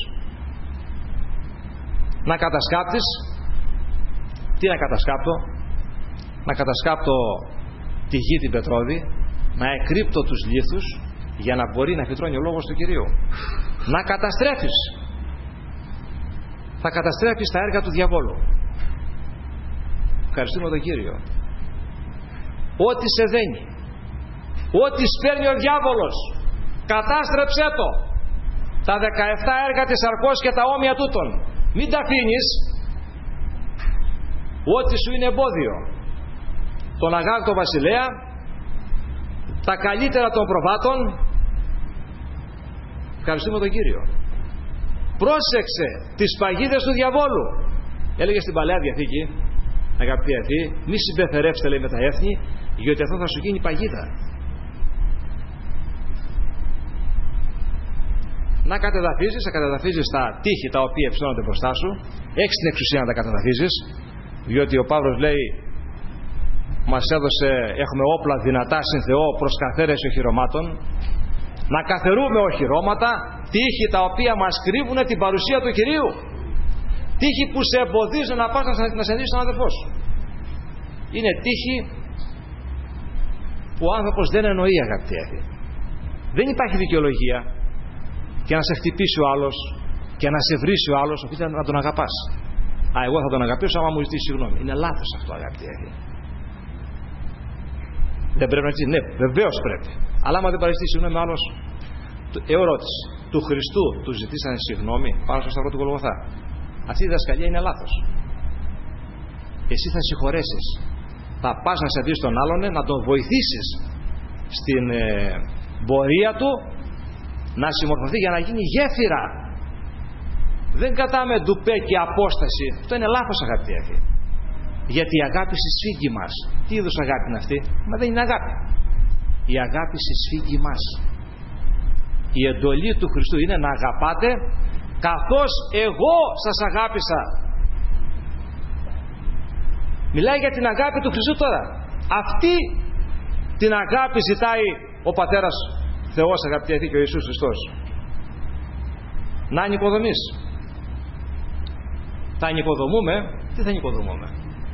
Να κατασκάπτεις. Τι να κατασκάπτω? Να κατασκάπτω τη γη την πετρώδη, να εκρύπτω τους λίθους για να μπορεί να φυτρώνει ο λόγος του Κυρίου. Να καταστρέφεις. Θα καταστρέφεις τα έργα του διαβόλου. Ευχαριστούμε τον Κύριο. Ό,τι σε δένει, ό,τι σπέρνει ο διάβολος, κατάστρεψέ το. Τα δεκαεπτά έργα της αρκός και τα όμοια τούτων. Μην τα αφήνεις. Ό,τι σου είναι εμπόδιο, τον Αγάγ τον βασιλέα, τα καλύτερα των προβάτων. Ευχαριστούμε τον Κύριο. Πρόσεξε τις παγίδες του διαβόλου. Έλεγε στην Παλαιά Διαθήκη, αγαπητοί αδελφοί, μη συμπεθερεύστε, λέει, με τα έθνη, γιατί αυτό θα σου γίνει παγίδα. Να κατεδαφίζεις, να κατεδαφίζεις τα τείχη τα οποία υψώνονται μπροστά σου. Έχεις την εξουσία να τα κατεδαφίζεις, διότι ο Παύλος λέει, μας έδωσε, έχουμε όπλα δυνατά συν Θεό προς καθαίρεση οχυρωμάτων. Να καθαιρούμε οχυρώματα, τείχη τα οποία μας κρύβουν την παρουσία του Κυρίου. Τείχη που σε εμποδίζουν να πας να συναντήσεις τον αδελφό σου. Είναι τείχη που ο άνθρωπος δεν εννοεί, αγαπητοί αδελφοί. Δεν υπάρχει δικαιολογία και να σε χτυπήσει ο άλλος και να σε βρίσει ο άλλος, οφείλει να τον αγαπάς. Α, εγώ θα τον αγαπήσω άμα μου ζητήσει συγγνώμη. Είναι λάθος αυτό, αγαπητοί αδελφοί. Δεν πρέπει να ζητήσει. Ναι, βεβαίως πρέπει. Αλλά άμα δεν παραιτήσει συγγνώμη άλλος, ερώτηση. Του Χριστού του ζητήσανε συγγνώμη πάνω στο σταυρό του Γολγοθά? Αυτή η διδασκαλία είναι λάθος. Εσύ θα συγχωρέσεις. Θα πας να σε δεις τον άλλον, να τον βοηθήσεις στην ε, πορεία του να συμμορφωθεί για να γίνει γέφυρα. Δεν κατάμε ντουπέ και απόσταση. Αυτό είναι λάθος, αγαπητοί αδελφοί. Γιατί η αγάπη συσφίγγει μας. Τι είδους αγάπη είναι αυτή? Μα δεν είναι αγάπη. Η αγάπη συσφίγγει μας. Η εντολή του Χριστού είναι να αγαπάτε καθώς εγώ σας αγάπησα. Μιλάει για την αγάπη του Χριστού τώρα. Αυτή την αγάπη ζητάει ο Πατέρας Θεός, αγαπητοί αδελφοί, και ο Ιησούς Χριστός. Να ανοικοδομείς. Θα ανοικοδομούμε. Τι θα ανοικοδομούμε?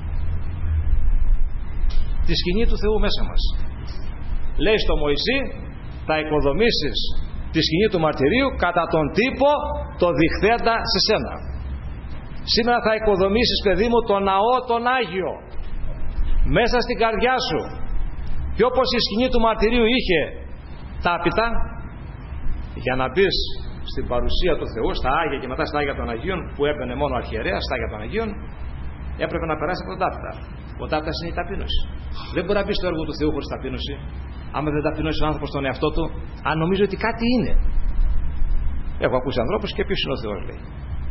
Τη σκηνή του Θεού μέσα μας. Λέει στο Μωυσή, θα οικοδομήσεις τη σκηνή του μαρτυρίου κατά τον τύπο το διχθέντα σε σένα. Σήμερα θα οικοδομήσεις, παιδί μου, το ναό τον Άγιο μέσα στην καρδιά σου. Και όπως η σκηνή του μαρτυρίου είχε τάπητα για να μπεις στην παρουσία του Θεού, στα Άγια και μετά στα Άγια των Αγίων, που έμπαινε μόνο ο αρχιερέας στα Άγια των Αγίων, έπρεπε να περάσει από τον τάπητα. Ο τάπητας είναι η ταπείνωση. Δεν μπορεί να μπει στο έργο του Θεού χωρίς ταπείνωση. Άμα δεν ταπεινώσει ο άνθρωπος τον εαυτό του, αν νομίζει ότι κάτι είναι. Έχω ακούσει ανθρώπους και ποιος είναι ο Θεός, λέει.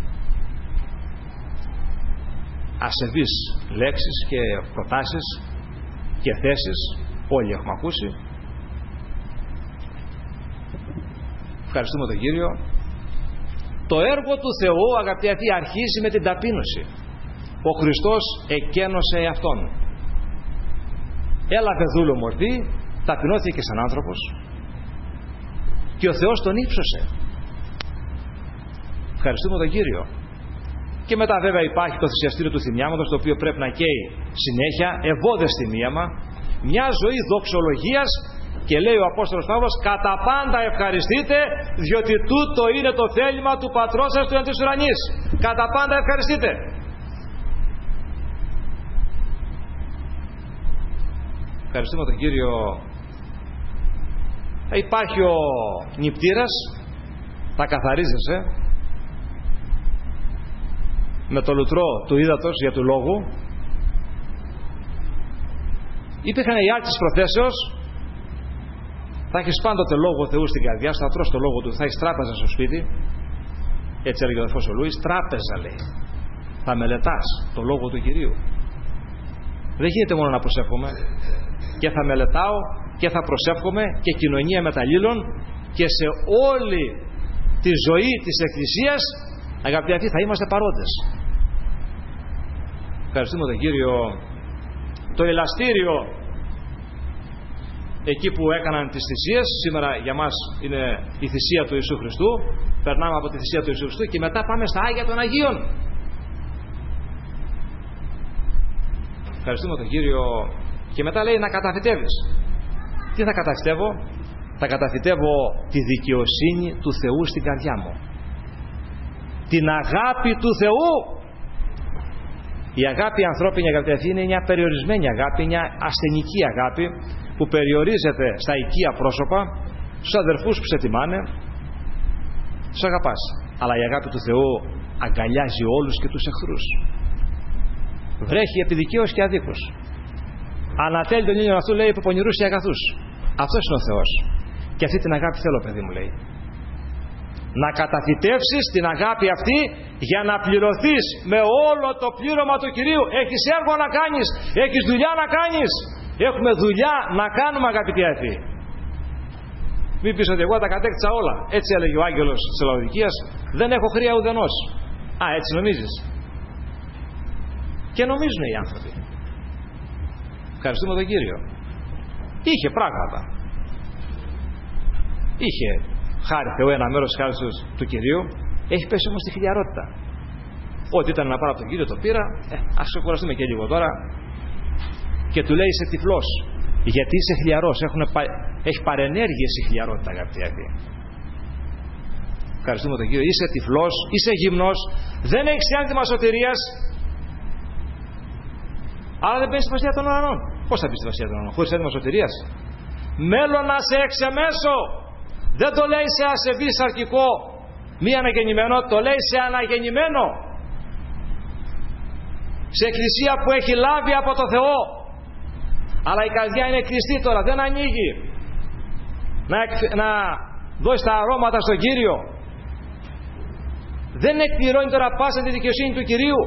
Ασεβείς λέξεις και προτάσεις και θέσεις, όλοι έχουμε ακούσει. Ευχαριστούμε τον Κύριο. Το έργο του Θεού, αγαπητοί αδελφοί, αρχίζει με την ταπείνωση. Ο Χριστός εκένωσε εαυτόν. Έλαβε δούλο μορφή, ταπεινώθηκε σαν άνθρωπος και ο Θεός τον ύψωσε. Ευχαριστούμε τον Κύριο. Και μετά βέβαια υπάρχει το θυσιαστήριο του θυμιάματος, το οποίο πρέπει να καίει συνέχεια, ευώδες θυμίαμα, μια ζωή δοξολογίας. Και λέει ο Απόστολος Παύλος, κατά πάντα ευχαριστείτε, διότι τούτο είναι το θέλημα του Πατρός σας του εν της ουρανής. Κατά πάντα ευχαριστείτε. Ευχαριστούμε τον Κύριο. Υπάρχει ο νηπτήρας, τα καθαρίζεσαι με το λουτρό του ύδατος για του λόγου. Υπήρχαν οι άρτες προθέσεως. Θα έχεις πάντοτε λόγο Θεού στην καρδιά σου, θα τρως το λόγο του, θα έχεις τράπεζα στο σπίτι. Έτσι έλεγε ο αδελφός ο Λούις, τράπεζα λέει. Θα μελετάς το λόγο του Κυρίου. Δεν γίνεται μόνο να προσεύχομαι. Και θα μελετάω και θα προσεύχομαι και κοινωνία μεταλλήλων και σε όλη τη ζωή της Εκκλησίας, αγαπητοί αυτοί, θα είμαστε παρόντες. Ευχαριστούμε τον Κύριο. Το ελαστήριο εκεί που έκαναν τις θυσίες. Σήμερα για μας είναι η θυσία του Ιησού Χριστού. Περνάμε από τη θυσία του Ιησού Χριστού και μετά πάμε στα Άγια των Αγίων. Ευχαριστούμε τον Κύριο. Και μετά λέει να καταφυτεύεις. Τι θα καταφυτεύω? Θα καταφυτεύω τη δικαιοσύνη του Θεού στην καρδιά μου, την αγάπη του Θεού. Η αγάπη ανθρώπινη, αγαπητοί, είναι μια περιορισμένη αγάπη, μια ασθενική αγάπη που περιορίζεται στα οικεία πρόσωπα, στους αδερφούς που σε τιμάνε, τους αγαπάς. Αλλά η αγάπη του Θεού αγκαλιάζει όλους και τους εχθρούς. Βρέχει επί δικαίως και αδίκως. Ανατέλει τον ήλιο αυτού, λέει, από πονηρούς και αγαθούς. Αυτός είναι ο Θεός. Και αυτή την αγάπη θέλω, παιδί μου, λέει. Να καταφυτεύσεις την αγάπη αυτή για να πληρωθείς με όλο το πλήρωμα του Κυρίου. Έχεις έργο να κάνεις, έχεις δουλειά να κάνεις. Έχουμε δουλειά να κάνουμε, αγαπητοί αδελφοί. Μην πεις ότι εγώ τα κατέκτησα όλα. Έτσι έλεγε ο άγγελος της Λαοδικίας. Δεν έχω χρία ουδενός. Α, έτσι νομίζεις? Και νομίζουν οι άνθρωποι. Ευχαριστούμε τον Κύριο. Είχε πράγματα. Είχε χάρη Θεού, ένα μέρος της χάρης του, του Κυρίου. Έχει πέσει όμως στη χιλιαρότητα. Ό,τι ήταν να πάρω από τον Κύριο το πήρα. ε, Ας ξεκουραστούμε και λίγο τώρα. Και του λέει είσαι τυφλός, γιατί είσαι χλιαρός. Έχουν, έχει παρενέργειες η χλιαρότητα, αγαπητοί αδελφοί. Ευχαριστούμε τον Κύριο. Είσαι τυφλός, είσαι γυμνός, δεν έχεις ένδυμα σωτηρίας, αλλά δεν παίρνεις τη βασιλεία των ουρανών. Πώς θα πεις τη βασιλεία των ουρανών χωρίς ένδυμα σωτηρίας? Μέλλον να σε εξεμέσω. Δεν το λέει σε ασεβή σαρκικό μη αναγεννημένο, το λέει σε αναγεννημένο, σε εκκλησία που έχει λάβει από το Θεό, αλλά η καρδιά είναι κλειστή τώρα, δεν ανοίγει να, εκ, να δώσει τα αρώματα στον Κύριο, δεν εκπληρώνει τώρα πάσα τη δικαιοσύνη του Κυρίου.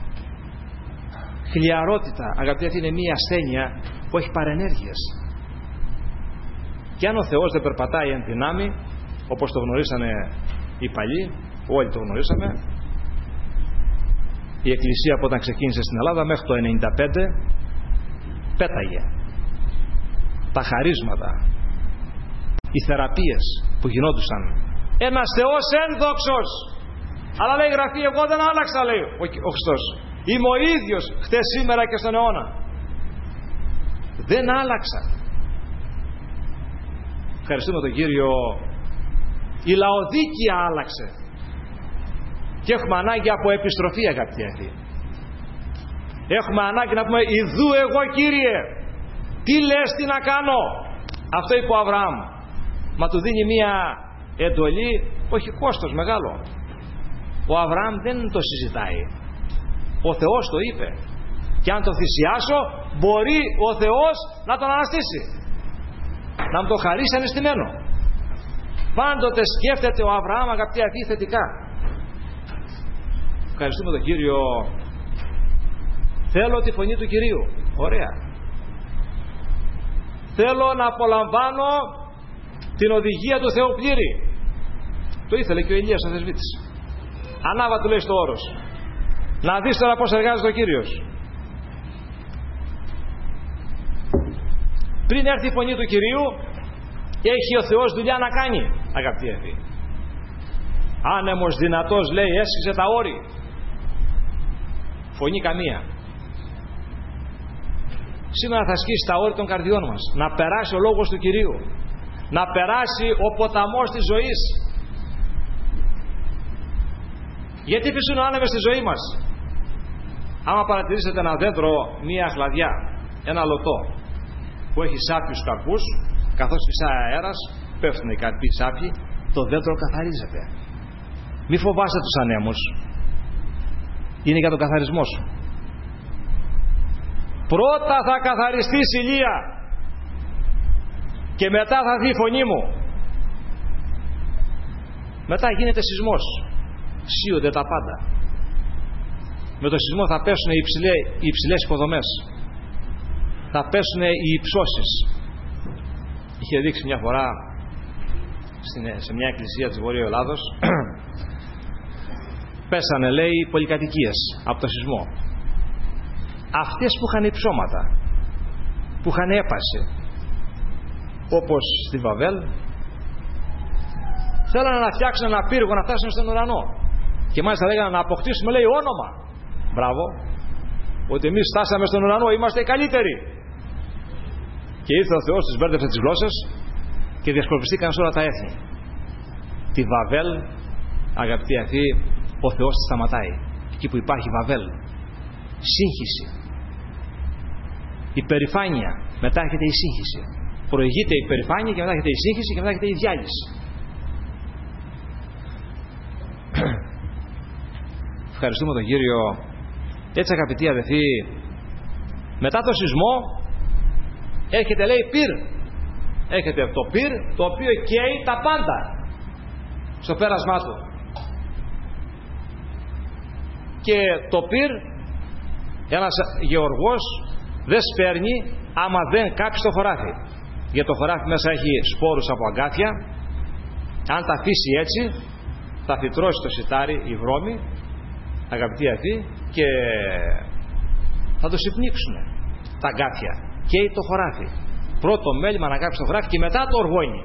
Χλιαρότητα, αγαπητοί, αυτή είναι μία ασθένεια που έχει παρενέργειες. Και αν ο Θεός δεν περπατάει εν δυνάμει, όπως το γνωρίσανε οι παλιοί, όλοι το γνωρίσαμε, η Εκκλησία που όταν ξεκίνησε στην Ελλάδα μέχρι το ενενήντα πέντε πέταγε. Τα χαρίσματα, οι θεραπείες που γινόντουσαν, ένας Θεός ένδοξος, αλλά λέει η Γραφή, εγώ δεν άλλαξα, λέει ο Χριστός, είμαι ο ίδιος χτες, σήμερα και στον αιώνα. Δεν άλλαξα. Ευχαριστούμε τον Κύριο. Η Λαοδίκεια άλλαξε και έχουμε ανάγκη από επιστροφή, αγαπητοί αδελφοί. Έχουμε ανάγκη να πούμε ιδού εγώ, Κύριε, τι λες, τι να κάνω? Αυτό είπε ο Αβραάμ. Μα του δίνει μία εντολή, όχι κόστος μεγάλο. Ο Αβραάμ δεν το συζητάει, ο Θεός το είπε, και αν το θυσιάσω μπορεί ο Θεός να τον αναστήσει, να μου το χαρίσει ανεστημένο. Πάντοτε σκέφτεται ο Αβραάμ, αγαπητοί αδελφοί, θετικά. Ευχαριστούμε τον Κύριο. Θέλω τη φωνή του Κυρίου. Ωραία. Θέλω να απολαμβάνω την οδηγία του Θεού πλήρη. Το ήθελε και ο Ηλίας ο θεσβήτης. Ανάβα, του λέει στο όρος. Να δεις τώρα πως εργάζεται ο Κύριος. Πριν έρθει η φωνή του Κυρίου, έχει ο Θεός δουλειά να κάνει, αγαπητοί αδελφοί. Άνεμος δυνατός, λέει, έσχιζε τα όρη. Φωνή καμία. Σήμερα θα σκίσει τα όρη των καρδιών μας. Να περάσει ο λόγος του Κυρίου. Να περάσει ο ποταμός της ζωής. Γιατί φυσούν άνεμες στη ζωή μας? Άμα παρατηρήσετε ένα δέντρο, μία χλαδιά, ένα λωτό που έχει σάπιους καρπούς, καθώς φυσάει αέρας, πέφτουν οι καρποί σάπιοι, το δέντρο καθαρίζεται. Μη φοβάσαι τους ανέμους. Είναι για τον καθαρισμό σου. Πρώτα θα καθαριστείς, Ηλία, και μετά θα δει η φωνή μου. Μετά γίνεται σεισμός. Σύονται τα πάντα. Με το σεισμό θα πέσουν οι, υψηλέ, οι υψηλές υποδομές. Θα πέσουν οι υψώσεις. Είχε δείξει μια φορά σε μια εκκλησία της Βορείου Ελλάδος, πέσανε, λέει, πολυκατοικίες από το σεισμό. Αυτές που είχαν υψώματα, που είχαν έπαση, όπως στη Βαβέλ. Θέλανε να φτιάξουν ένα πύργο να φτάσουν στον ουρανό. Και μάλιστα λέγανε να αποκτήσουμε, λέει, όνομα. Μπράβο. Ότι εμείς φτάσαμε στον ουρανό, είμαστε οι καλύτεροι. Και ήρθε ο Θεός, τους μπέρδεψε τις γλώσσες και διασκορπιστήκαν σε όλα τα έθνη. Τη Βαβέλ, αγαπητοί αθώοι, ο Θεός τη σταματάει. Εκεί που υπάρχει Βαβέλ, σύγχυση, υπερηφάνεια, μετά έρχεται η σύγχυση. Προηγείται η υπερηφάνεια και μετά έρχεται η σύγχυση και μετά έρχεται η διάλυση. Ευχαριστούμε τον Κύριο. Έτσι, αγαπητοί αδελφοί, μετά το σεισμό έρχεται, λέει, πυρ. Έρχεται το πυρ, το οποίο καίει τα πάντα στο πέρασμά του. Και το πυρ, ένας γεωργός δεν σπέρνει άμα δεν κάψει το χωράφι. Γιατί το χωράφι μέσα έχει σπόρους από αγκάθια. Αν τα αφήσει έτσι, θα φυτρώσει το σιτάρι, η βρώμη, αγαπητοί αδελφοί, και θα το συμπνίξουν τα αγκάθια. Καίει το χωράφι. Πρώτο μέλημα να κάψει το χωράφι και μετά το οργώνει.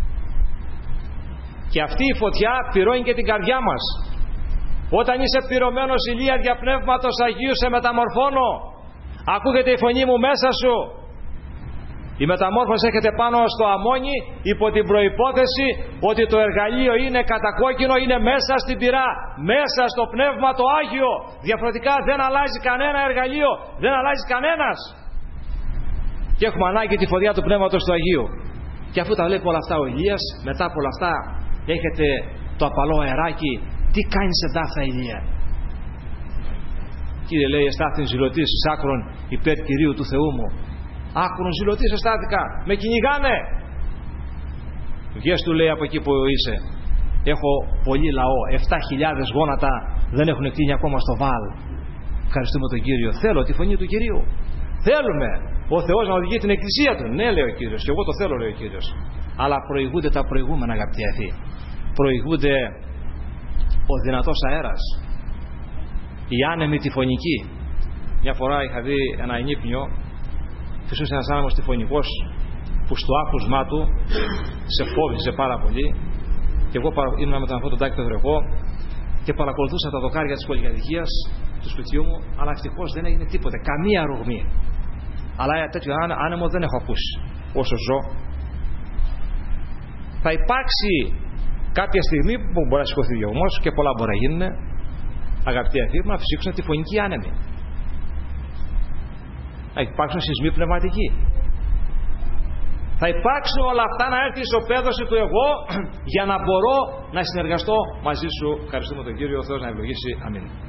Και αυτή η φωτιά πυρώνει και την καρδιά μας. Όταν είσαι πυρωμένος ηλία δια Πνεύματος Αγίου, σε μεταμορφώνω. Ακούγεται η φωνή μου μέσα σου. Η μεταμόρφωση έρχεται πάνω στο αμμόνι υπό την προϋπόθεση ότι το εργαλείο είναι κατακόκκινο, είναι μέσα στην πυρά, μέσα στο Πνεύμα το Άγιο. Διαφορετικά δεν αλλάζει κανένα εργαλείο, δεν αλλάζει κανένας. Και έχουμε ανάγκη τη φωτιά του Πνεύματος του Αγίου. Και αφού τα βλέπει όλα αυτά ο Ηλίας, μετά από όλα αυτά έρχεται το απαλό αεράκι. Τι κάνεις εντάφτα, Ηλία? Κύριε, λέει, εστάθην ζηλωτής εις άκρον υπέρ Κυρίου του Θεού μου. Άκρον ζηλωτής εστάθηκα, με κυνηγάνε. Βγες, του λέει, από εκεί που είσαι. Έχω πολύ λαό, επτά χιλιάδες γόνατα δεν έχουν εκτείνει ακόμα στο Βάλ. Ευχαριστούμε τον Κύριο. Θέλω τη φωνή του Κυρίου. Θέλουμε ο Θεός να οδηγεί την εκκλησία του. Ναι, λέει ο Κύριος, και εγώ το θέλω, λέει ο Κύριος. Αλλά προηγούνται τα προηγούμενα, αγαπητοί αδελφοί. Προηγούνται ο δυνατός αέρας, η άνεμη τυφωνική. Μια φορά είχα δει ένα ενύπνιο, φυσούσε ένας άνεμος τυφωνικός που στο άκουσμά του σε φόβησε πάρα πολύ. Και εγώ ήμουν με τον αυτό τον Τάκη τον Γρεκό και παρακολουθούσα τα δοκάρια της πολυκατοικίας του σπιτιού μου, αλλά ευτυχώς δεν έγινε τίποτε, καμία ρογμή. Αλλά τέτοιο άνεμο δεν έχω ακούσει όσο ζω. Θα υπάρξει κάποια στιγμή που μπορεί να σηκωθεί διωγμός και πολλά μπορεί να γίνουν, αγαπητοί αδελφοί, να φυσήξουν τη φωνική άνεμη. Θα υπάρξουν σεισμοί πνευματικοί. Θα υπάρξουν όλα αυτά, να έρθει η ισοπαίδωση του εγώ για να μπορώ να συνεργαστώ μαζί σου. Ευχαριστούμε τον Κύριο. Ο Θεός να ευλογήσει. Αμήν.